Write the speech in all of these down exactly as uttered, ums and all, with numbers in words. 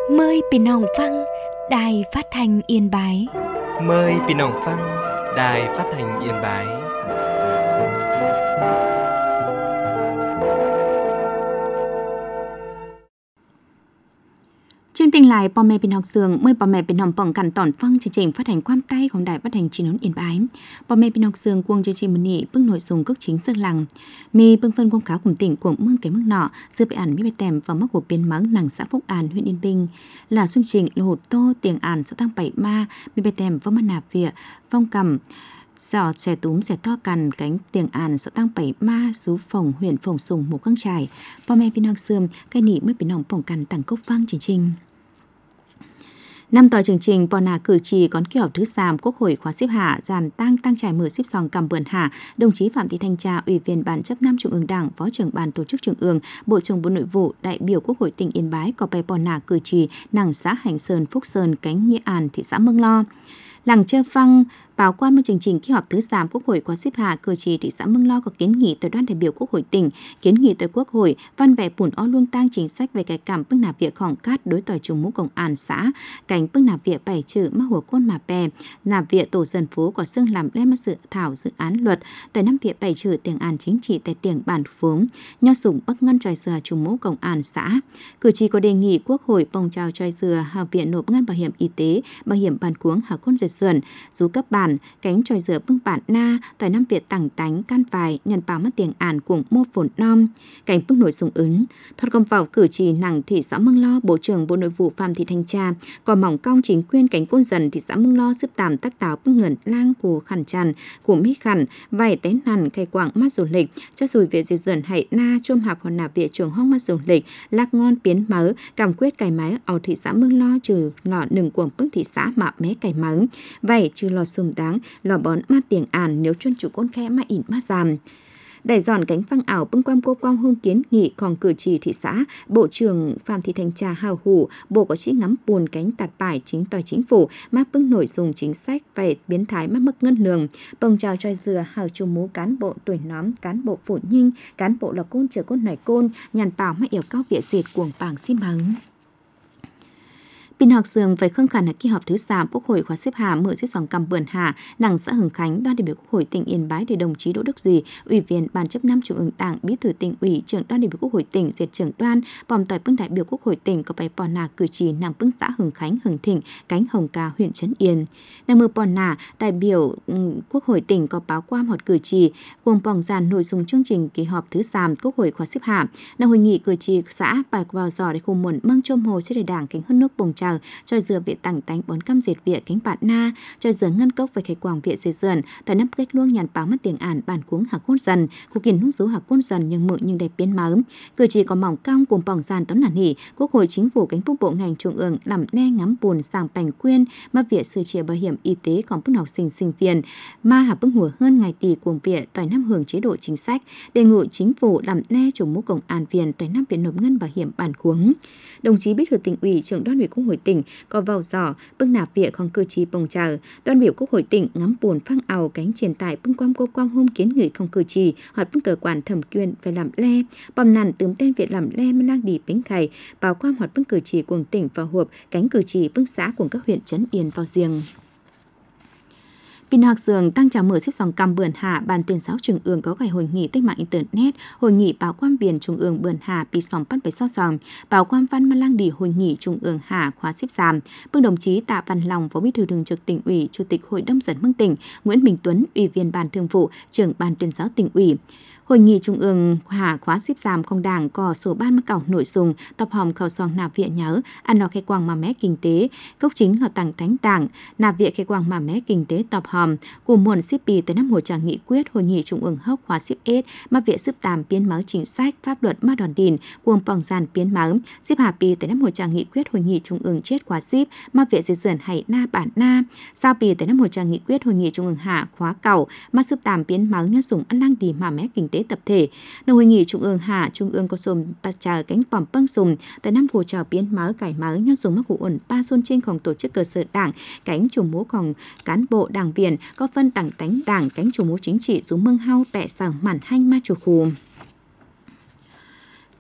Mờiพี่น้องฟังđài phát thanh Yên Bái. Mời พี่น้องฟัง Đài Phát thanh Yên Bái. Chương trình lại bò mẹ bình học sường mời bò mẹ bình học bỏng cằn tỏn phăng chương trình phát hành quan tayของđài phát hành chín Yên Bái. Bò mẹ bình học sường cuồng chương trình mân nhị bước nội dung cước chính sức lằng mi bưng phân quang cáo cùng tỉnh của mương cái mức nọ sư bị ảnh mi bè tèm và mắc của biên mắng nàng xã Phúc An huyện Yên Bình là xung trình lô hột tô tiền ản xã tăng bảy ma mi bè tèm và mân nạp vỉa phong cầm giỏ xẻ túm xẻ to cằn cánh tiền ản xã tăng bảy ma xú phòng huyện phòng sùng một căng trải bò mẹ bình học sường cái nị mới bình học bỏng cằn tặng cốc vang chương trình. Năm tòa chương trình bò nà cử tri có kỳ họp thứ sáu Quốc hội khóa xếp hạ giàn tăng tăng trải mở xếp sòng cầm bươn hạ đồng chí Phạm Thị Thanh Trà ủy viên ban chấp năm Trung ương Đảng, phó trưởng ban tổ chức Trung ương, Bộ trưởng Bộ Nội vụ, đại biểu Quốc hội tỉnh Yên Bái có bài bò nà cử tri nàng xã Hành Sơn, Phúc Sơn, Cánh Nghĩa An, thị xã Mương Lo. Làng Chơ Phăng báo qua một chương trình kỳ họp thứ sáu Quốc hội khóa xếp hạ cử tri thị xã Mương Lo có kiến nghị tới đoàn đại biểu Quốc hội tỉnh, kiến nghị tới Quốc hội văn vẻ bùn o luông tang chính sách về cải cảm bưng nạp việc khỏng cát đối tỏi trùng mũ công an xã, cảnh bưng nạp việc bảy chữ mắc hồ côn mà bè, nạp việc tổ dân phố có xương làm lem dự thảo dự án luật, tại năm việc bảy chữ tiền an chính trị tại tiền bản phướng, nho sủng bắc ngân tròi dừa trùng mũ công an xã. Cử tri có đề nghị Quốc hội bồng trào tròi dừa hạ viện nộp ngân bảo hiểm y tế, bảo hiểm bàn cuống hạ côn dệt sườn, rú cấp bản cánh tròi dừa bưng bản na tại năm việc tặng tánh can vài nhận bảo mất tiền ản cùng mô phồn nom cảnh bưng nội dung ứng thoát công vào cử tri nàng thị xã Mương Lo Bộ trưởng Bộ Nội vụ Phạm Thị Thanh Trà còn mỏng cong chính quyền cánh côn dần thị xã Mương Lo giúp tạm tác táo bưng ngẩn lang của khẩn tràn của mỹ khẩn vài té nằn khai quảng mắt du lịch cho rồi việc diệt dần hãy na chôm hạp hoặc nạp việc trường hong mắt du lịch lạc ngon biến mớ cảm quyết cày máy ở thị xã Mương Lo trừ lọ nừng cuồng bưng thị xã mạ mé cày mắng vậy trừ lò sùm đáng lò bón mát tiền ản nếu chuyên chủ côn khe mà ỉn mát giảm. Đẩy giòn cánh phăng ảo bưng quam cô quang hông kiến nghị còn cử tri thị xã, Bộ trưởng Phạm Thị Thanh Trà hào hủ, Bộ có chỉ ngắm buồn cánh tạt bài chính tòa chính phủ, mát bưng nội dung chính sách về biến thái mắc mức ngân lường, bồng trào tròi dừa hào chùm mú cán bộ tuổi nóm, cán bộ phụ nhinh, cán bộ là côn chờ côn nải côn, nhàn bảo mắc yếu cao vỉa diệt cuồng bảng xi mắng. Bình học sường với khương khẩn ở kỳ họp thứ sáu Quốc hội khóa xếp hạ mở xếp sòng cầm bươn hạ nàng xã Hưng Khánh đoàn đại biểu Quốc hội tỉnh Yên Bái để đồng chí Đỗ Đức Duy ủy viên ban chấp năm Trung ương Đảng bí thư tỉnh ủy trưởng đoàn đại biểu Quốc hội tỉnh diệt trưởng đoàn bòm tỏi bưng đại biểu Quốc hội tỉnh có bài bò nà cử tri nàng bưng xã Hưng Khánh Hưng Thịnh cánh Hồng Ca huyện Trấn Yên nàng mơ bò nà đại biểu Quốc hội tỉnh có báo qua một cử tri cùng bỏng dàn nội dung chương trình kỳ họp thứ sáu Quốc hội khóa xếp hạ nàng hội nghị cử tri xã bài vào giò để cùng muộn măng chôm hồ sẽ để đảng cánh hơn nước bồng trào tròi dừa viện tặng tánh bốn cam diệt viện cánh bạn na tròi dừa ngân cốc về khai quảng viện diệt dần tại năm cách luông nhàn báo mất tiền ản bản cuống hạ côn dần cuộc kiến nút dấu hạ côn dần nhưng mự nhưng đẹp biến máu cử chỉ có mỏng cong cùng bỏng dàn tấn nản hỉ Quốc hội chính phủ cánh phúc bộ ngành trung ương làm ne ngắm buồn sàng bành quyên mà viện sửa chữa bảo hiểm y tế còn bức học sinh sinh viên mà hạ bức hùa hơn ngày tỷ cuồng viện tại năm hưởng chế độ chính sách đề nghị chính phủ làm ne chủ mũ công an viện tại năm viện nộp ngân bảo hiểm bản cuống đồng chí bí thư tỉnh ủy trưởng đoàn ủy Quốc hội tỉnh có vào giỏ bưng nạp việc còn cử tri bồng trào đoàn biểu Quốc hội tỉnh ngắm buồn phăng ảo cánh truyền tải bưng quam cô quang hôm kiến nghị không cử tri hoặc bưng cơ quan thẩm quyền phải làm le bom nàn tướm tên việc làm le mà đang đi bánh khải báo quam hoặc bưng cử tri cuồng tỉnh vào hộp cánh cử tri bưng xã của các huyện Trấn Yên vào riêng. Bình học sường tăng trào mở xếp sòng cầm bươn hạ ban tuyên giáo trung ương có ngày hội nghị tích mạng internet hội nghị báo quan viên trung ương bươn hạ bị sòng bắt phải so sòng báo quan văn mà lang đi hội nghị trung ương hạ khóa xếp giảm bưng đồng chí Tạ Văn Long phó bí thư thường trực tỉnh ủy chủ tịch hội đồng dân mương tỉnh Nguyễn Minh Tuấn ủy viên ban thường vụ trưởng ban tuyên giáo tỉnh ủy. Hội nghị trung ương hạ khóa xếp giảm không đảng có số ban mắc cảo nội dung tập hòm khẩu sòng nạp viện nhớ ăn nó khai quang mà mé kinh tế cốc chính là tặng thánh đảng nạp viện khai quang mà mé kinh tế tập hòm cùng muôn xếp bì tới năm hội tràng nghị quyết hội nghị trung ương hốc khóa xếp ết mà viện xếp tàm biến máu chính sách pháp luật ma đòn đìn cuồng bỏng giàn biến máu xếp hạ bì tới năm hội tràng nghị quyết hội nghị trung ương chết khóa xếp mà viện diệt dần hay na bản na sao bì tới năm hội tràng nghị quyết hội nghị trung ương hạ khóa cầu mà xếp tàm biến máu nhân dùng ăn lang đi mà mé kinh tế tập thể.នៅhội nghị trung ương hạ trung ương có sùm ba trà cánh bỏm băng sùm tại năm hồ trào biến máu cải máu nhân dùng mắc cụ ổn ba xuân trênของtổ chức cơ sở đảng cánh chủ múaของcán bộ đảng viên có phân tặng tánh đảng cánh chủ múa chính trị dù mương hao bẹ sảng mản hanh ma chủ khù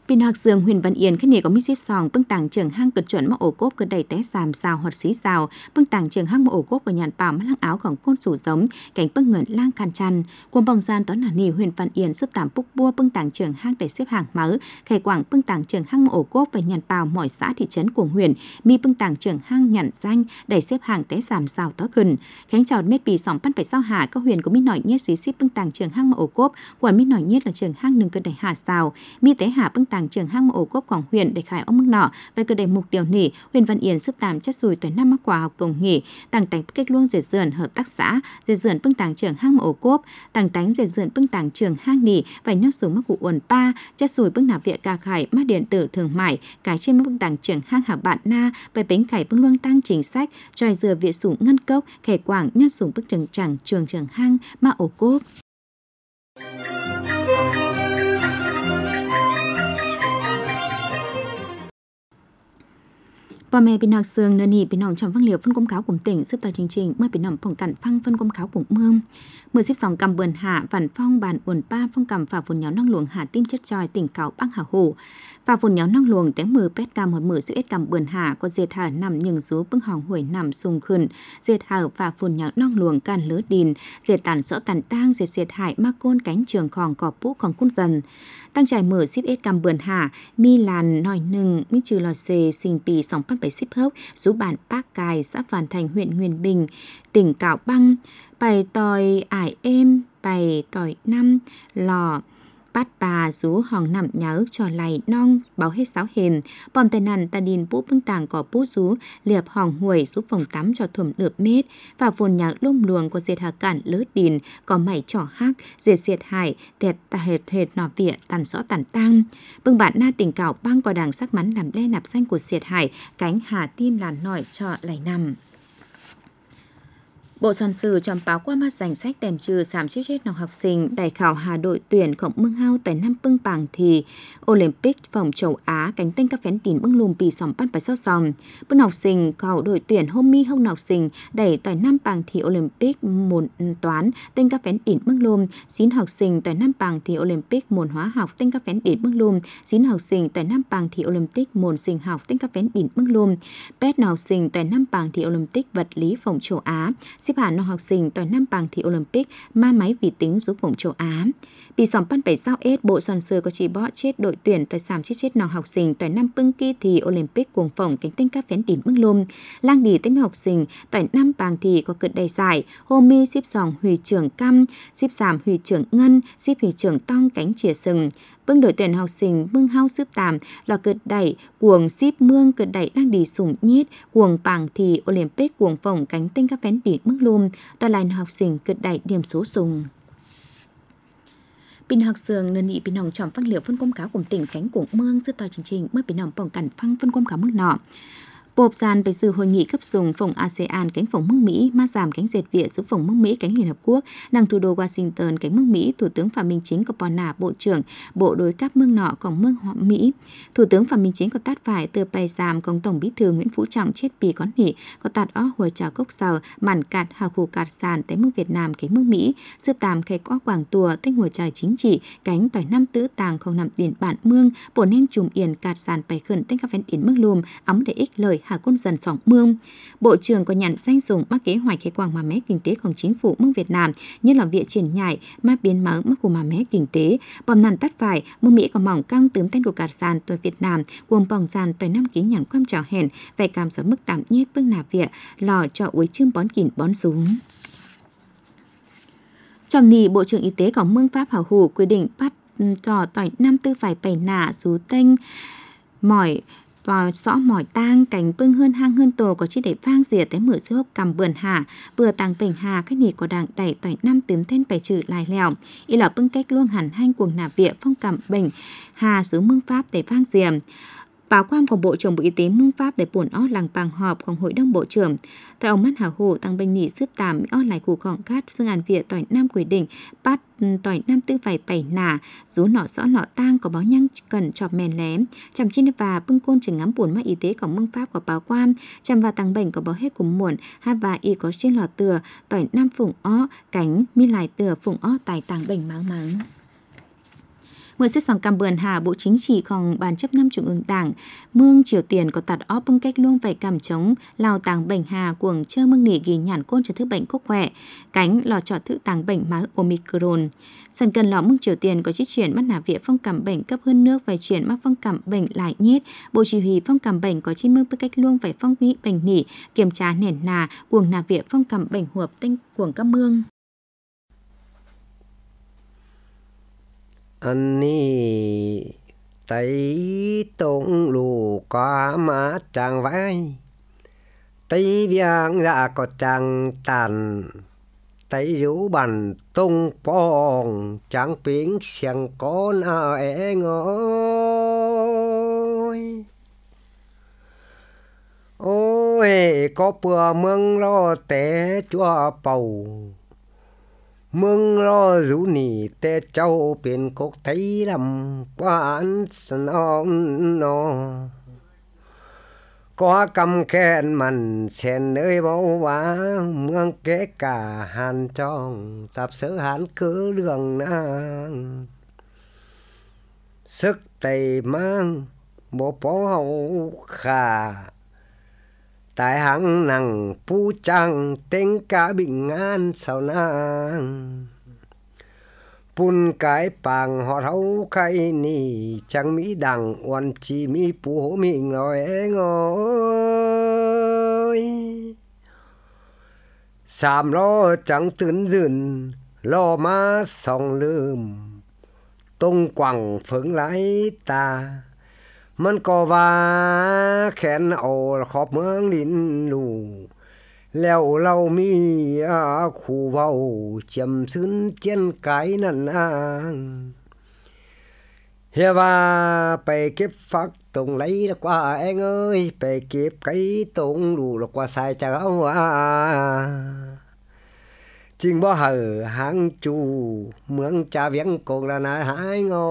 Pin học sường Huyền Văn Yên khách nghề có mít xíp sòng bưng tàng trường hang cực chuẩn mà ổ cốp cơ đầy té sàm xào hoặc xí xào bưng tàng trường hang mà ổ cốp của nhàn bảo mắt lăng áoของcôn sủ giống cảnh bưng ngẩn lang khàn chăn cuồng bồng gian toán nà nì Huyền Văn Yên xếp tạm búc bua bưng tàng trường hang để xếp hàng mớ khải quảng bưng tàng trường hang mà ổ cốp và nhàn bảo mọi xã thị trấn của Huyền mi bưng tàng trường hang nhàn danh để xếp hàng té sàm xào tó gần khánh chào mét bì sòng pan phải sao hạ các huyền có mi nổi nhét xí xíp bưng tàng trường hang mà ổ cốp quản mi nổi nhét là trường hang nừng cơ đẩy hạ xào mi té hạ bưng tàng trường hang mà ổ cốp quảng Huyền để khải ông mức nọ về cơ đề mục tiêu nỉ Huyền Văn Yên sức tạm chất rùi tuổi năm mắc quả học cùng nghỉ tàng tánh cách luôn dệt dườn hợp tác xã dệt dườn bưng tàng trường hang mà ổ cốp tàng tánh dệt dườn bưng tàng trường hang nỉ và nhót xuống mắc cụ uẩn pa chất rùi bưng nạp viện ca khải mát điện tử thường mải cái trên bưng tàng trường hang hạ bạn na về bánh khải bưng luông tăng chính sách tròi dừa viện sủng ngân cốc khải quảng nhót xuống bức trường chẳng trường trường hang mà ổ cốp. Bà mẹ bên nào sương nơi nỉ bên nào trong văn liệu phân công cáo của tỉnh giúp tòa chương trình mới bên nào phòng cảnh phăng phân công cáo của mương mưa xếp sòng cầm bườn hạ vạn phong bàn uẩn ba phong cầm và vườn nháo năng luồng hạ tim chất tròi tỉnh cáo băng hà hồ và vườn nháo năng luồng té mưa pet cam một mưa xếp cầm bườn hạ có dệt hà nằm nhưng rú bưng hòng huổi nằm sùng khẩn dệt hà và vườn nháo năng luồng can lứa đìn dệt tàn rõ tàn tang dệt dệt hải ma côn cánh trường khòng cỏ pú khòng cun dần tăng trải mở xếp cầm bườn hạ mi làn nòi nừng mi trừ lò xề sinh pì sòng bắt bảy ship hốc rú bản Bác Cài xã Vạn Thành huyện Nguyên Bình tỉnh Cao Băng bày tòi ải êm bày tòi năm lò bát bà rú hòng nằm nhớ trò lầy non báo hết sáu hền bom tai nạn ta điền bút bưng tàng có bút rú liệp hòng huổi rú phòng tắm cho thùm lượp mét và vồn nhạc lôm luồng của dệt hà cản lỡ đìn có mảy trỏ hắc dệt dệt hải tẹt tà hệt hệt nọ vịa tàn rõ tàn tăng bưng bạn na tỉnh Cao Băng có đàng sắc mắn làm đe nạp xanh của dệt hải cánh hà tim làn nổi trọ lầy nằm. Bộ soạn sử chọn báo qua mắt danh sách tèm trừ sám xíu chết nòng học sinh đại khảo hà đội tuyển khổng mương hao tại năm bưng bảng thì Olympic phòng châu Á cánh tên các phén tín bưng lùm bì sòng bắt phải sót sòng bưng học sinh khảo đội tuyển hôm mi hông học sinh đẩy tại năm bảng thì Olympic môn toán tên các phén tín bưng lùm xin học sinh tại năm bảng thì Olympic môn hóa học tên các phén tín bưng lùm xin học sinh tại năm bảng thì Olympic môn sinh học tên các phén tín bưng lùm pet học sinh tại năm bảng thì Olympic vật lý phòng châu Á xếp hạng nó học sinh toàn năm bằng thi Olympic ma máy vi tính giúp vùng châu Á. Bị sòng pan bảy sao ết bộ soạn sử có chỉ bỏ chết đội tuyển tại sàm chết chết nó học sinh toàn năm bưng kỳ thi Olympic cuồng phòng cánh tinh các phén đỉnh bưng lùm lang đi tính học sinh toàn năm bằng thi có cực đầy giải hôm mi xếp sòng huy trưởng cam xếp sàm huy trưởng ngân xếp huy trưởng tong cánh chìa sừng bưng đội tuyển học sinh bưng hao xếp tàm là cực đẩy cuồng ship mương cực đẩy đang đi sủng nhít cuồng bảng thì Olympic cuồng phòng cánh tinh các phén đỉnh bưng lùm toàn lại học sinh cực đẩy điểm số sùng. Pin học sường nên nhị pin hồng chọn phân liệu phân công cáo cùng tỉnh cánh cuồng mương giữa tòa chương trình mới pin hồng phòng cảnh phăng phân công cáo mức nọ. Bộp gian về sự hội nghị cấp dùng phòng a sê an cánh phòng mương Mỹ ma giảm cánh dệt Việt giúp phòng mương Mỹ cánh Liên Hợp Quốc năng thủ đô Washington cánh mương Mỹ Thủ tướng Phạm Minh Chính có bò nà Bộ trưởng Bộ đối cấp mương nọ còn mương họ Mỹ Thủ tướng Phạm Minh Chính có tát phải từ bày giảm công Tổng Bí thư Nguyễn Phú Trọng chết bì có nỉ có tát ó hồi trào cốc sầu màn cạt hà khu cạt sàn tới mương Việt Nam cánh mương Mỹ sư tàm khai có quảng tùa tên hồi trào chính trị cánh tỏi năm tứ tàng không nằm tiền bản mương bộ nên trùm yền cạt sàn bày khẩn tên các ven yến mương lùm ấm để ích lời hà côn dần sòng mương. Bộ trưởng có nhận danh dùng mắc kế hoạch khai quảng mà mé kinh tếของchính phủ mương Việt Nam như là việc triển nhảy ma biến mở mắc của mà mé kinh tế bom nàn tắt phải mương Mỹ có mỏng căng tướm tên của cả sàn tuổi Việt Nam cuồng bỏng sàn tuổi năm ký nhận quan trào hèn về cảm số mức tạm nhiết bước nạp việc lò cho uối chươm bón kỉn bón xuống. Trong nì Bộ trưởng Y tế của mương Pháp hảo hủ quy định bắt trò tỏi năm tư phải bày nả rú tênh mỏi vào rõ mỏi tang cảnh bưng hơn hang hơn tổ có chỉ để vang rìa tới mở sư hốc cầm bườn hà vừa tàng bình hà các nhị của đảng đẩy tỏi năm tướm tên bày trừ lại lèo y là bưng cách luôn hẳn hanh cuồng nạp viện phong cầm bình hà xứ mương Pháp để vang rìa. Báo quan của Bộ trưởng Bộ Y tế mương Pháp để buồn ót làng bàng họpของHội đồng Bộ trưởng. Tại ông mắt hảo hủ tăng bình nỉ xếp tàm ót lại cụ khỏng cát xương an viện tỏi năm quy định bắt tỏi năm tư phải bảy nả rú nọ rõ nọ tang có báo nhăng cần chọp mèn lém chăm chín và bưng côn chừng ngắm buồn mắt y tế của mương Pháp của báo quan chăm và tăng bệnh có báo hết cùng muộn ha và y có trên lò từa tỏi năm phụng ó cánh mi lại từa phụng ó tài tàng bệnh máng máng. Mưa xét sòng cam bườn hà Bộ Chính trịของBan chấp năm Trung ương Đảng Mương Triều Tiên có tạt óp bưng cách luôn phải cầm chống lao tàng bệnh hà cuồng chơ mương nỉ ghi nhản côn cho thứ bệnh cốc khỏe cánh lò trọ thứ tàng bệnh má Omicron. Sân cần lọ Mương Triều Tiên có chiếc chuyển mắt nà viện phong cảm bệnh cấp hơn nước phải chuyển mắc phong cảm bệnh lại nhét. Bộ chỉ huy phong cảm bệnh có chi mương bưng cách luôn phải phong nỉ bệnh nỉ kiểm tra nền nà cuồng nà viện phong cảm bệnh huộp tinh cuồng các mương. อันนี้ไตตรงลูกก็มาจังไว้ไตเวียงยาก็จังตันไตอยู่บันตรงปองจังปิงเสียงก้อนเอาเองโอ้ยโอ้ยก็เปื่อเมืองรอแต่จั่วเป่ามึงรออยู่นี่แต่เจ้าเป็นกกไทยลำกว่าอันสนองนอก็กำแค้นมันเช่นเอ้ยเบาว่าเมืองแก่กาหันจ้องสับเสือหันคือเรื่องนางซึกไตมังบ่พอเฮาขาtại hạng nằng pu chang tên cả bình an sao nàng pun cái pàng họ hấu khai nì chẳng mỹ đằng oan chi mỹ pu hổ mình rồi ngồi sàm lo chẳngตื่นdừng lo má song lườm tung quẳng phượng lái taมันก็ว่าแขนเอาขอบเมืองดินลูแล้วเรามีคู่เว้าเจียมซึ้นเจียนไก่นั่นนางเฮียว่าไปเก็บฟักตรงไหลแล้วกว่าเองเอ้ยไปเก็บไก่ตรงลูแล้วกว่าสายเจ้าว่าจริงบ่เหอหางจูเมืองจ่าเวียงกงละนาหายง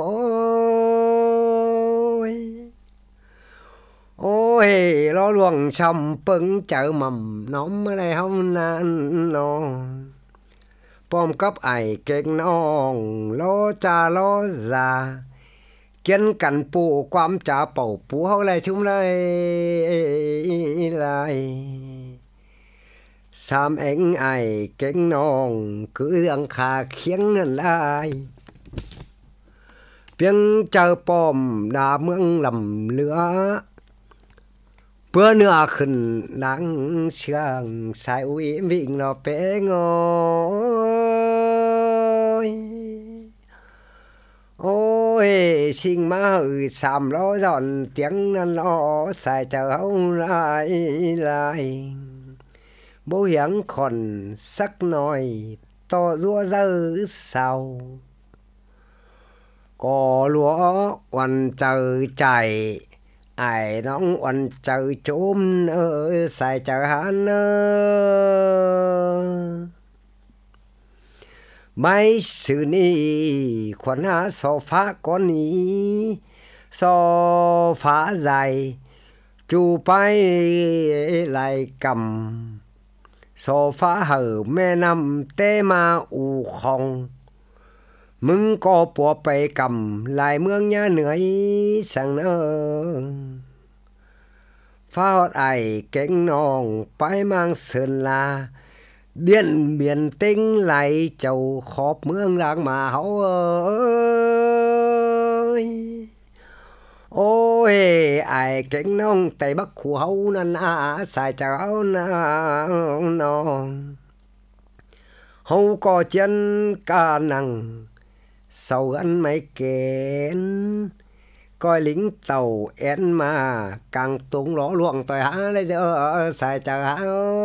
อยโอ้ยล้อลวงชำปึงเจอหม่ำน้อมอะไรเฮานานนอป้อมกับไอเก่งน้องล้อจ่าล้อซาเกียนกันปูความจ่าเป่าปูเฮาไรชุ่มไรไรสามเอ็งไอเก่งน้องคือเรื่องขาเคียงเงินไรเพียงเจอป้อมดาเมืองลำเหลือเพื่อเนื้อขึ้นดังเชียงสายอุ้ยวิ่งเราเป้งโอยโอ้ยชิงมาหือสามล้อดอนเตียงนั่นล้อสายเจ้าลายลายโบเหียงขอนสักหน่อยต่อรัวเจอเศร้าก็ลัววันเจอใจไอ้น้องวันเจอจุ่มเออใส่เจอหันเออไม่สื่อนี่ขวัญหาโซฟาก้อนนี้โซฟาใหญ่จูไปไหลกำโซฟาเหอแม่นำเตมาอูคองมึงก็ปัวไปกำลายเมืองย่าเหนื่อยสั่งเนอฟ้าอดไอเก่งน้องไปมังเสินลาเบียนเบียนติ้งไหลเจ้าขอบเมืองหลังมาเฮาเอ้ยโอ้ยไอเก่งน้องแต่บักขู่เฮานั่นอาใส่เจ้าน้องเฮาก็เจียนกานังsau ăn mấy kén coi lính tàu én mà càng tung ló luồng tội há lấy giờ xài chờ há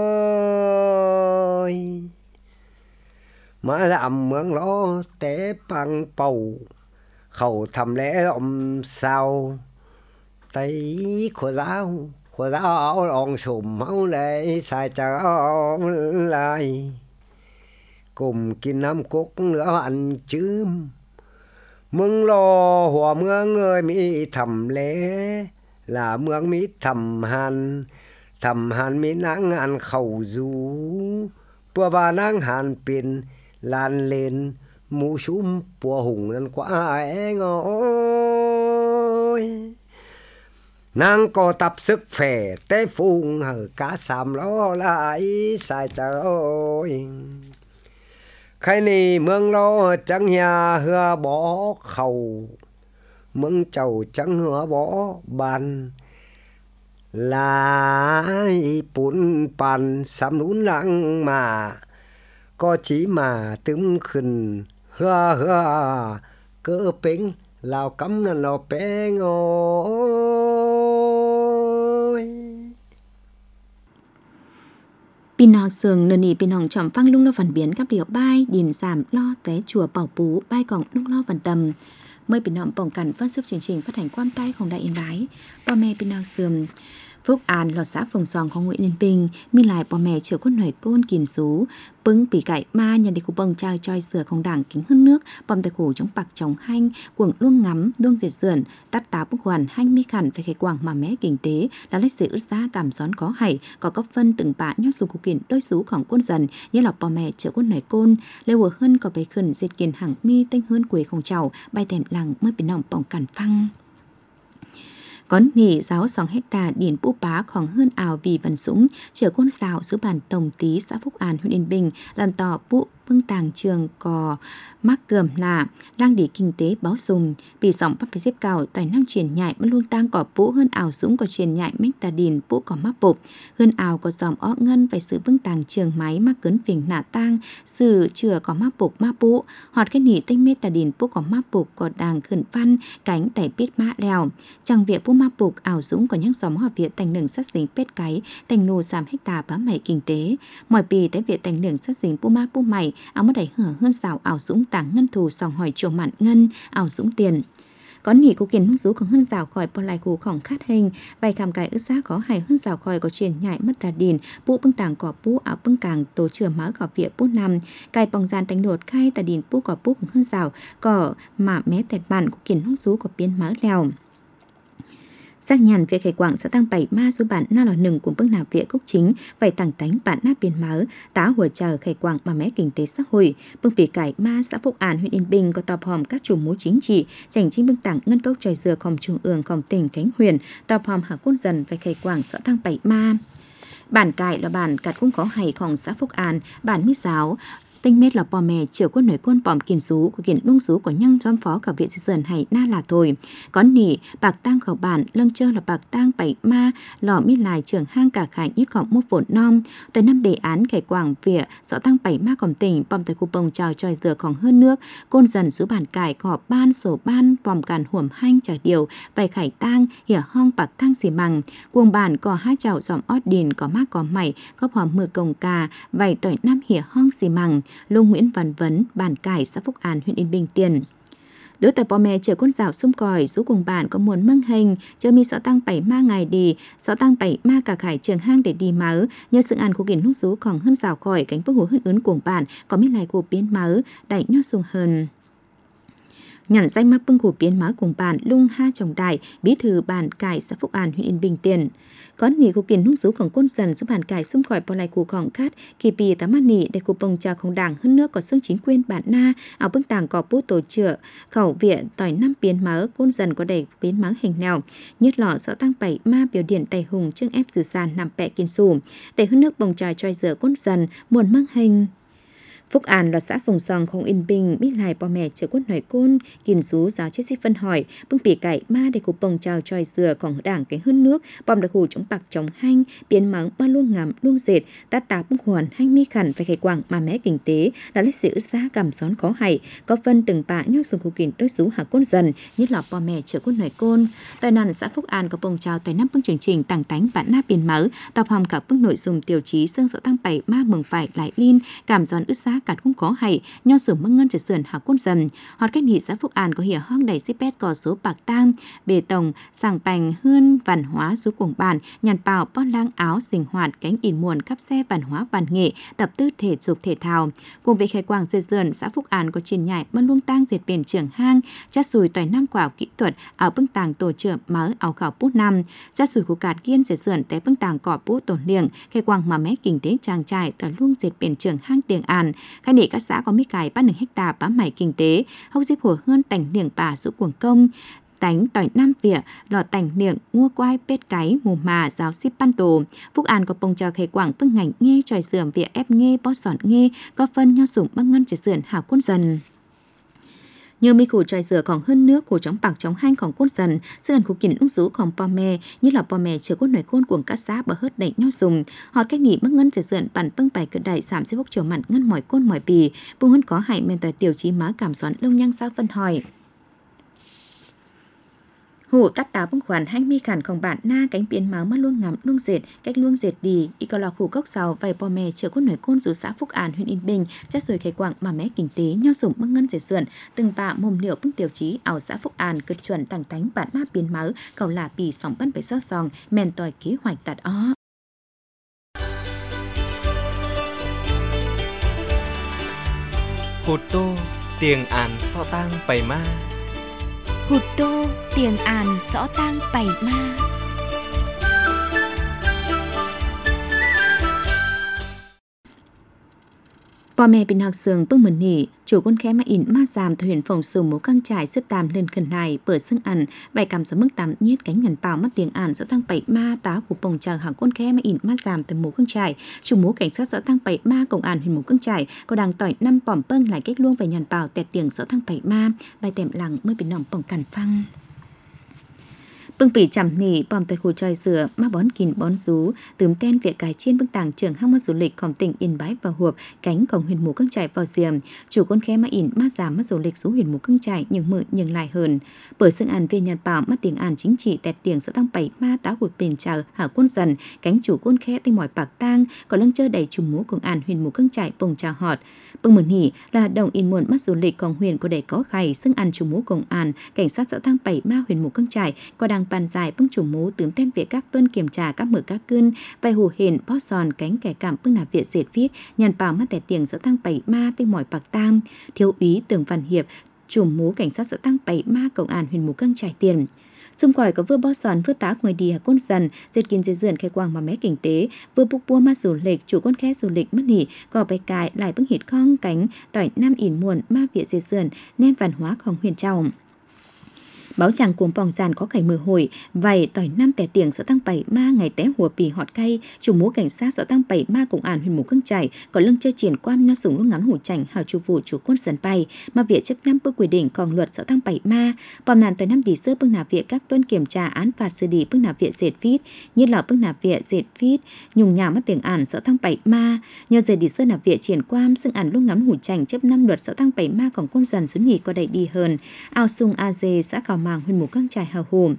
ơi mà làm mướn ló té bằng bầu khẩu thầm lẽ lộm sao tay của giáo của giáo lòng sùm máu lệ xài chờ lại cùngกินน้ำกุกเนื้ออันจืมมึงรอหัวเมืองเอ้ยมีทำเละล่ะเมืองมีทำหันทำหันมีนางงานเข้าอยู่เพื่อว่านางหันเป็นลานเลน mũ súng bùa hùng nên quá e ngồi nàng có tập sức khỏe tế phung hở cá sàm lo lại sai trời khai ni mương lo chẳng nhà hưa bỏ khẩu mương chầu chẳng hứa bỏ bàn lại bún bàn sắm nún lăng mà có chỉ mà tấm khẩn hưa hưa cơ bính lao cắm là lao bé ngồi Pin học sường nền nỉ pin hồng chọn phăng lung lo phần biến các điều bay điền giảm lo té chùa bảo bú bay còng lung lo phần tầm mới pin hồng bỏng cẩn phát xuất chương trình phát hành quan tayของđại yên báiพ่อแม่pin học sường Phúc An lọt xã Phùng SòngของNguyễn Ninh Bình mi lạiพ่อแม่chữa quân nổi côn kìm sú pưng bị cải ma nhận đi cụ bông trao choi sửaของđảng kính hơn nước bom tay cổ chống bạc chống hanh cuồng luông ngắm luông diệt dườn tắt tá bức hoàn hanh mi khẩn phải khởi quảng mà mé kinh tế là lịch sử ước giá cảm xón có hay có cấp phân từng bạ nhót dù cụ kiện đôi súของquân dần như làพ่อแม่chữa quân nổi côn lê vừa hơn có bày khẩn diệt kiền hàng mi tinh hơn quỷของchầu bay tèm lằng mới bị nòng bỏng cản phăng có nỉ giáo sòng hecta điển pu báของhơn ảo vì văn súng chở quân xào số bản tổng tí xã Phúc An huyện Yên Bình lần tỏ pu phương tàng trường có mắc cườm là đang để kinh tế báo sùng vì dòng bắt phải xếp cao tài năng truyền nhại bất luôn tăng cỏ pu hơn ảo súng có truyền nhại mách tà điển pu có mắc bột hơn ảo có dòng ó ngân phải sự phương tàng trường máy mắc cấn phình nạ tang sự chừa có mắc bột mắc pu hoặc cái nỉ tinh mét tà điển pu có mắc bột có đàng khẩn văn cánh đẩy biết mã lèo chẳng việc pu mắc bột ảo súng có những dòng hòa việt thành đường sát dính pết cái thành nô giảm hecta bá mày kinh tế mọi bì tới việc thành đường sát dính pu ma pu mày áo mất đẩy hở hơn xào ảo dũng tàng ngân thù sòng hỏi trổ mạn ngân ảo dũng tiền có nỉ cụ kiến hung rúของhơn rào khỏi bọn lại cụของkhát hình vài khám cái ức giá có hài hơn rào khỏi có truyền nhại mất tà điền pu bưng tàng cỏ pu áo bưng càng tổ trưởng má cỏ vỉa pu nằm cài bòng gian đánh đột khai tà điền pu cỏ puของhơn rào cỏ mà mé tẹt bản cụ kiến hung rú của biến má lèo xác nhận việc khởi quảng sẽ tăng bảy ma số bản na là nừng của bước nào viện cốc chính vậy tăng tánh bản na biên máu tá hùa chờ khởi quảng mà mé kinh tế xã hội bước vì cải ma xã Phúc An huyện Yên Bình có tọp hòm các chủ mối chính trị chảnh chính bước tặng ngân cốc trời dừa khom trung ương khom tỉnh Khánh Huyền tọp hòm hạ quân dần phải khởi quảng sẽ tăng bảy ma bản cải là bản cạt cũng có hayของxã Phúc An bản mít giáo tinh mết là bò mè chữa quân nổi quân bòm kiền sú của kiền nung sú của nhăng doam phó cả viện dần hay na là thôi có nỉ bạc tang khẩu bản lâng chơ là bạc tang bảy ma lò mi lại trưởng hang cả khải nhất khổng mốt phổn non tới năm đề án khải quảng viện rõ tăng bảy ma còn tỉnh bòm tới khu bông trào tròi dừa còn hơn nước côn dần số bản cải cỏ ban sổ ban bòm càn huẩm hanh trả điều vài khải tang hỉa hong bạc tang xì mằng cuồng bản có hai chảo dòm ót điền có mác có mày có hòm mưa cồng cà vài tỏi năm hỉa hong xì mằng Lô Nguyễn Văn Vấn, bản cải xã Phúc An huyện Yên Bình tiền. Đối tại bò mè chở con rào xung còi rú cùng bản có muốn mâng hình chờ mi sợ tăng bảy ma ngày đi sợ tăng bảy ma cả khải trường hang để đi máu nhờ sự ăn của kiến nút rú còn hơn rào khỏi cánh bức hồ hơn ướn cuồng bản có mi lại của biến máu đẩy nhót sung hơn. Nhận danh mắc bưng của biến máu cùng bản lung ha trồng đại bí thư bản cải xã Phúc An huyện Yên Bình tiền. Có nỉ của kiến nút rúของquân dần giúp bản cải xung khỏi bỏ lại củaของkhát kỳ bì tám mắt nỉ để của bông trà không đảng hơn nước có xương chính quyền bản na ảo bưng tàng có bút tổ chữa khẩu viện tỏi năm biến máu quân dần có đầy biến máu hình nào nhất lọ sợ tăng bảy ma biểu điện tài hùng trưng ép dự sàn nằm bẹ kiên sù để hơn nước bông trà trôi rửa quân dần muôn mang hình. Phúc An là xã Phùng Sòng không Yên Bình biết lại bò mẹ chở quân nổi côn kiền sú giáo chết sĩ phân hỏi bưng bỉ cải ma để cục bông trào tròi dừa còn đảng cái hơn nước bom đặc hủ chống bạc chống hanh biến mắng ba luôn ngắm luôn dệt tát tá bưng hoàn hanh mi khẩn phải khởi quảng mà mé kinh tế đã lấy sự giá cảm xón khó hay có phân từng bạ nhót dùng cục kiền đối sú hạ côn dần nhất là bò mẹ chở quân nổi côn tại nàn xã Phúc An có bông trào tại năm bưng chương trình tàng tánh bản na biến máu tập hòm cả bưng nội dung tiêu chí xương sợ tăng bảy ma mừng phải lại liên cảm giòn ức giá cả không có hay nho sửa măng ngân trở sườn hạ quân dần hoặc cách nhị xã Phúc An có hiểu hoang đầy xếp pet có số bạc tang bê tông sàng bành hươn văn hóa số cuồng bản nhàn bào bon lang áo sinh hoạt cánh in muồn cắp xe văn hóa văn nghệ tập tư thể dục thể thao cùng với khai quang dây dườn xã Phúc An có truyền nhại bân luông tang diệt biển trưởng hang chát sùi tỏi năm quả kỹ thuật ở bưng tàng tổ trưởng mở áo khảo bút năm chát sùi khu cạt kiên dây dườn té bưng tàng cỏ bút tổn liệng khai quang mà mé kinh tế trang trại tỏi luông diệt biển trưởng hang tiền an Khai nể các xã có mấy cải bắt nửa hecta bám mải kinh tế, hốc dịp hồ hơn tảnh niềng bà sũ cuồng công, tánh tỏi nam vỉa, lò tảnh niệm, ngua quai, pết cái, mù mà, giáo ship ban tổ. Phúc An có bông cho khế quảng bưng ngành nghe, tròi sườn vỉa ép nghe, bó sòn nghe, có phân nho sủng băng ngân trẻ sườn hảo quân dần. Như mi khủ tròi sửa còn hơn nước khủ chống bạc chống hanh còn cốt dần, sự gần khủ kín lúc rú còn po mè, như là po mè chứa cốt nổi côn cuồng các xã bờ hớt đẩy nho sùng. Họt cách nghỉ băng ngân trẻ sườn bản bưng bài cự đại sảm sẽ bốc chiều mặn ngân mỏi côn mỏi bì, bung hơn có hại men tòi tiểu chí má cảm xoắn lâu nhang sao phân hỏi. Hủ tắt táo bông khoản hanh mi khản không bản na cánh biến máu mắt luôn ngắm luôn dệt cách luôn dệt đi y có lò khủ cốc sào vài bò mè chở cốt nổi côn dù xã Phúc An huyện Yên Bình chắc rồi khai quảng mà mé kinh tế nho sủng băng ngân dệt sườn từng bạ mồm liệu bưng tiểu chí ảo xã Phúc An cực chuẩn tàng tánh bản na biến máu cầu là bì sóng bắn với sót sòng men tòi kế hoạch tạt ó. Hụt tô tiền án so tang bày ma. Hụt tô tiền àn rõ tang bảy ma. Bò mẹ bình học sường bưng mần nỉ, chủ quân khé mà in ma giảm từ huyện phòng sù mố căng trải xếp tàm lên khẩn này bở xưng ăn bài cảm gió mức tám nhiết cánh ngần bào mắt tiếng ản rõ tăng bảy ma tá của bồng chờ hàng quân khé mà in ma giảm từ mố căng trải chủ mố cảnh sát rõ tăng bảy ma công ản huyện mố căng trải có đang tỏi năm bỏm bâng lại cách luôn về nhàn bào tẹt tiếng rõ tăng bảy ma bài tèm lặng mới bị nòng bỏng cằn phăng. Bưng bỉ chằm nỉ bòm tại khu tròi sửa ma bón kín bón rú tướm ten việc cải chiên bưng tàng trường hang ma du lịchของtỉnh Yên Bái và Huộc cánhของhuyện mù căng trải vào diềm chủ con khe ma in ma giảm ma du lịch xuống huyện mù căng trải nhưng mự nhưng lại hơn bởi xưng ăn về nhàn bảo ma tiếng ăn chính trị tẹt tiếng sẽ tăng bảy ma táo của bền chờ hảo quân dần cánh chủ con khe tinh mỏi bạc tang có lưng chơi đầy trùm mũ công an huyện mù căng trải bồng trà họt bưng mượn hỉ là đồng in muộn ma du lịchของhuyện có đầy có khay xưng ăn trùm mũ công an cảnh sát sẽ tăng bảy ma huyện mù căng trải có đang bàn dài bưng chủ mũ tướm tên việc các tuân kiểm tra các mở các cưng vài hù hền bó sòn cánh kẻ cảm bưng nạp viện dệt viết nhàn bảo mắt tẹt tiếng sẽ tăng bảy ma tinh mỏi bạc tam thiếu úy Tường Văn Hiệp chủ mũ cảnh sát sẽ tăng bảy ma công an huyện mù căng trải tiền xung quanh có vừa bó sòn vừa tá ngoài đi côn dần dệt kiên dệt dườn khai quang mà mé kinh tế vừa bục bua ma du lịch chủ con khe du lịch mất nỉ gò bài cài lại bưng hít khong cánh tỏi nam ỉn muộn ma viện dệt dườn nên văn hóaของhuyền trọng báo chàng cuồng bòng giàn có khải mưa hồi vầy tỏi năm tẻ tiếng sẽ tăng bảy ma ngày té hùa pì họt cay chủ múa cảnh sát sẽ tăng bảy ma công an huyện mù căng trải có lưng chơi triển quam nho sủng lúc ngắn hủ chảnh hào chủ vụ chủ quân sân bay mà viện chấp năm bước quy định còn luật sẽ tăng bảy ma bòm nàn tỏi năm đi sơ bưng nạp viện các tuân kiểm tra án phạt xử lý bưng nạp viện dệt viết như là bưng nạp viện dệt viết nhung nhà mất tiếng ản sẽ tăng bảy ma nhờ dệt đi sơ nạp viện triển quam xưng ản lúc ngắn hủ chảnh chấp năm luật sẽ tăng bảy ma còn quân dần xuống nhì có đầy đi hơn ao sung a dê xã cào màng huyện mù căng trải hào hùng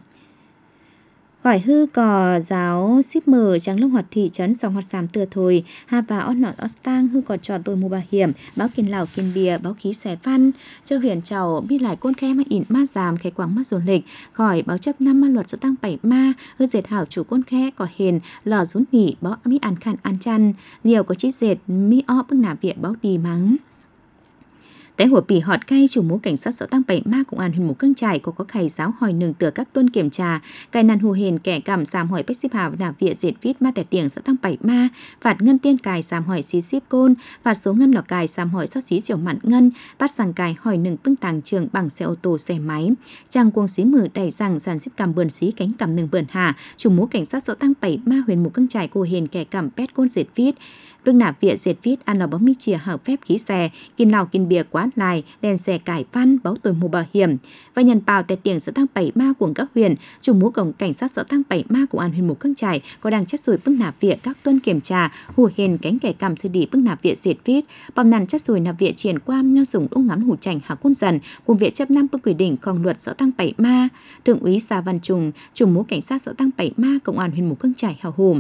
hỏi hư cò giáo ship mờ trắng lông hoạt thị trấn sòng hoạt sàm từa thôi ha và ót nọt ót tang hư cò trò tôi mua bảo hiểm báo kiên lào kiên bìa báo khí xẻ văn cho huyện trầu biết lại côn khe mà ỉn ma giảm khai quảng mắt du lịch khỏi báo chấp năm ma luật sẽ tăng bảy ma hư dệt hảo chủ côn khe có hiền lò rún nghỉ báo mi ăn khăn ăn chăn liều có chít dệt mi o bưng nà viện báo đi mắng tại hùa pì họt cay chủ mũ cảnh sát sở tăng bảy ma công an huyện mù căng trải có có khải giáo hỏi nương tựa các tuân kiểm tra cài nàn hù hền kẻ cảm giảm hỏi bách ship hào và nạp viện dệt viết ma tẻ tiếng sở tăng bảy ma phạt ngân tiên cài giảm hỏi xí ship côn phạt số ngân lò cài giảm hỏi sót xí chiều mặn ngân bắt sang cài hỏi nương bưng tàng trường bằng xe ô tô xe máy trang cuồng xí mử đẩy rằng dàn ship cầm bườn xí cánh cầm nương bườn hà chủ mũ cảnh sát sở tăng bảy ma huyện mù căng trải cô hền kẻ cảm pét côn dệt viết bưng nạp viện dệt viết ăn lò bóng mi chìa hảo phép khí xe kiên lào kiên bìa quán lại đèn xe cải văn báo tuổi mù bảo hiểm và nhận bào tại tiền sở tăng bảy ma của các huyện chủ múa cổng cảnh sát sở tăng bảy ma của an huyện mù căng trải có đang chất sùi bưng nạp viện các tuân kiểm tra hù hền cánh kẻ cầm xử lý bưng nạp viện dệt viết bom nàn chất sùi nạp viện triển quam nho sủng lúc ngắn hủ chảnh hạ côn dần cùng viện chấp năm bưng quy định còn luật sở tăng bảy ma thượng úy Sa Văn Trùng chủ múa cảnh sát sở tăng bảy ma công an huyện mù căng trải hào hùng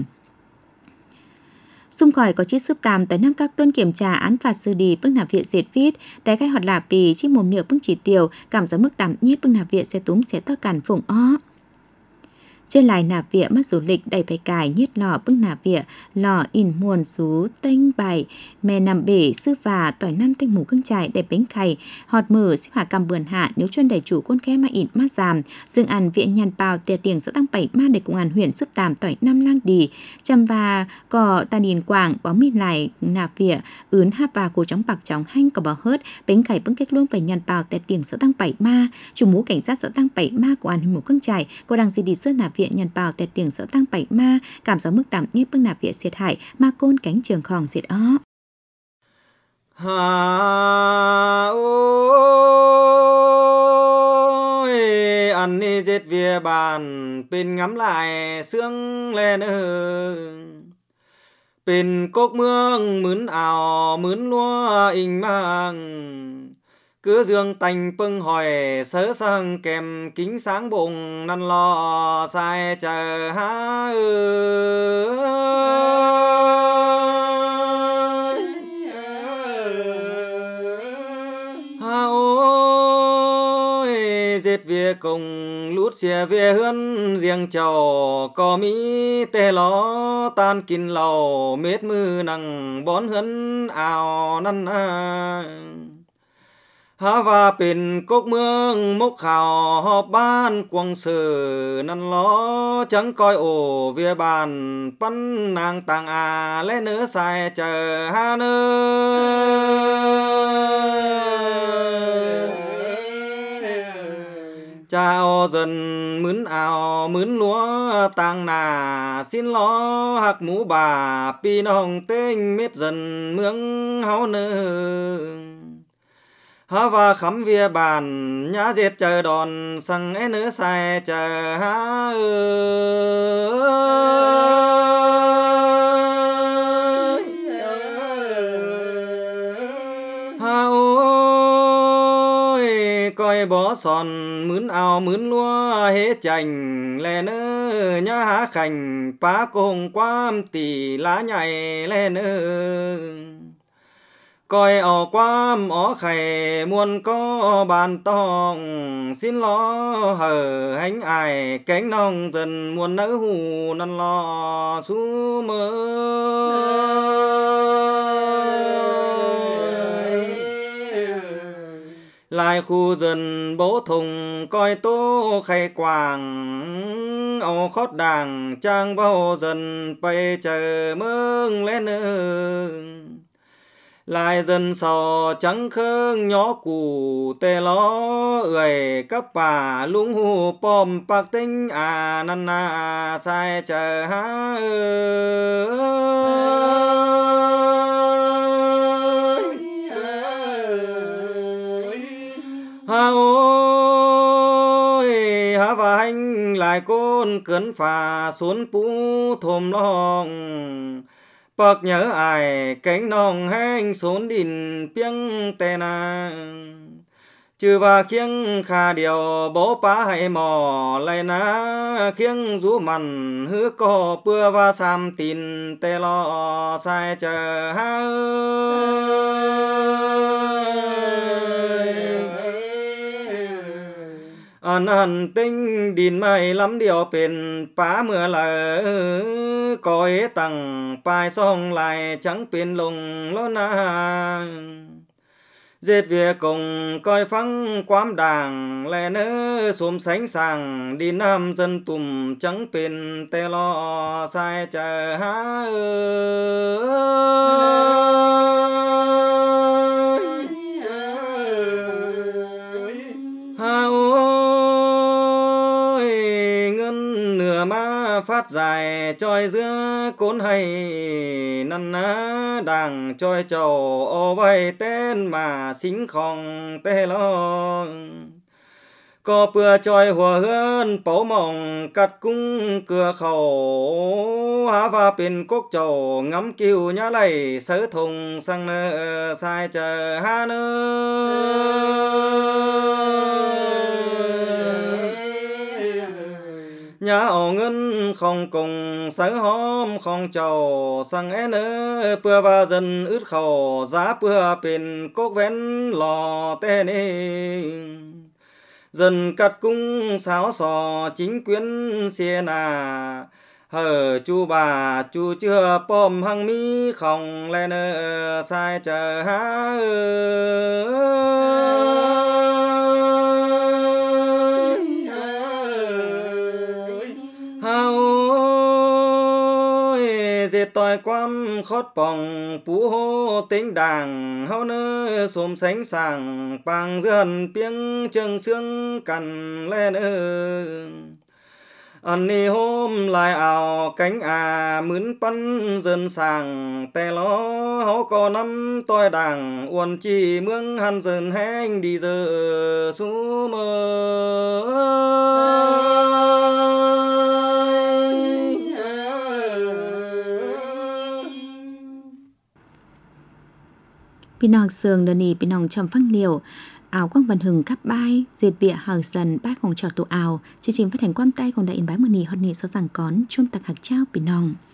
xung khỏi có chiếc súp tàm tới năm các tuân kiểm tra án phạt xử lý bưng nạp viện dệt viết tại cái hoạt lạ pì chi mồm nửa bưng chỉ tiêu cảm gió mức tạm nhiết bưng nạp viện xe túm sẽ to cản phồng ó trên lại nạp vía mắt du lịch đầy phải cải nhiết lò bưng nạp vía lò in muôn sú tinh bài mè nằm bể sư và tỏi năm tinh mù cưng trải để bánh khay họt mở xếp hạ cầm bườn hạ nếu chuyên đầy chủ côn khe mà in mát giảm dương ăn viện nhàn bào tiền tiền sẽ tăng bảy ma để cùng ăn huyện sức tàm tỏi năm lang đi chăm và cò ta điền quảng bó mi lại nạp vía ướn háp và cổ chóng bạc chóng hanh có bò hớt bánh khay bưng kết luôn phải nhàn bào tiền tiền sẽ tăng bảy ma chủ mũ cảnh sát sẽ tăng bảy ma của ăn huyện mù cưng trải cô đang gì đi sơn nạp viện nhàn bào tiền tiền sẽ tăng bảy ma cảm gió mức tạm nhất bưng nạp viện xiết hại ma côn cánh trường khòng xiết ó hà ôi ăn đi dệt về bàn pin ngắm lại sương lên ơ pin cốc mương mướn ảo mướn lúa in mang cứ dương tành pưng hỏi sớ sang kèm kính sáng bụng năn lo sai chờ há ha ôi dệt về cùng lút xìa về hươn riêng chầu có mỹ tê ló tan kín lầu mết mư nằng bón hươn ảo năn à há vàเป็นcốc mương mốc khảo họp ban quăng sử năn ló chẳng coi ổ về bànปั้น nàng tàng à lẽ nữa sai chờ ha nơi chào dần mướn ảo mướn lúa tàng nà xin ló hạc mũ bà pi nòng tinh mết dần mương háo nơ há và khắm vía bàn nhã dệt chờ đòn sang é nữa sai chờ há ơi há ôi coi bó sòn mướn áo mướn lúa hết chành lè nơ nhã há khành phá cùng quam tỷ lá nhảy lè nơ coi ở quam ở khầy muôn có bàn tòng xin lo hở hánh ai cánh nong dần muôn nỡ hù năn lo su mơ lại khu dần bố thùng coi tố khay quàng ổ khót đàng trang bao dần bay chờ mương lên nơ lại dần sò trắng khương nhỏ củ tê ló ơi cấp bà lung hù pom bạc tinh à năn à sai chờ há ha ôi há và hành lại côn cấn phà xuống pú thồm lòng bậc nhớ ai cánh nòng hang xuống đìn piêng tè na trừ và khiêng khà điều bố pá hay mò lại ná khiêng rú mặn hứa co bưa và sam tin tè lo sai chờ ha ăn ăn tinh đìn mày lắm điều bền pá mưa lờ coi tặng bài song lại chẳng biến lùng lô na dệt về cùng coi phăng quám đàng lẽ nỡ xôm sánh sàng đi nam dân tùm chẳng bên tê lo sai chờ há ha ôi ngân nửa má phát dài trôi giữa cốn hay năn ná đàng trôi trầu ô bay tên mà xính khòng tê lo có bữa trôi hùa hươn bấu mỏng cắt cung cửa khẩu há và bên cốc trầu ngắm kiều nhá lầy sớ thùng sang nơ sai chờ há nơ nhà ổ ngân không cùng sớ hôm không trầu sang é nơ bữa và dần ướt khẩu giá bữa bên cốc vén lò tê nê dần cắt cung sáo sò chính quyến xia nà hở chu bà chu chưa pom hăng mi không lên sai chờ há hao dệt tỏi quam khót bòng phú hô tính đàng hao nơ xôm sánh sàng bằng dườn piếng chân xương cằn lên ơ anh đi hôm lại ảo cánh à mướn bắn dần sàng tè lo hó có năm tôi đàng uốn chi mương hắn dần hang đi giờ su mơ พี่น้องเสืองเดยวนีพี่น้องชมฟังเลียวอ่าวกว้างบันหึงคับบ้ายเจ็ดเบียหางสันบ้ายของจอดตัวอ่าวจริงๆพระแห่งความใต้ของได้อินบ้ายมือนีฮอดนีสสั่งก้อนช่วมตักหักเจ้าพี่น้อง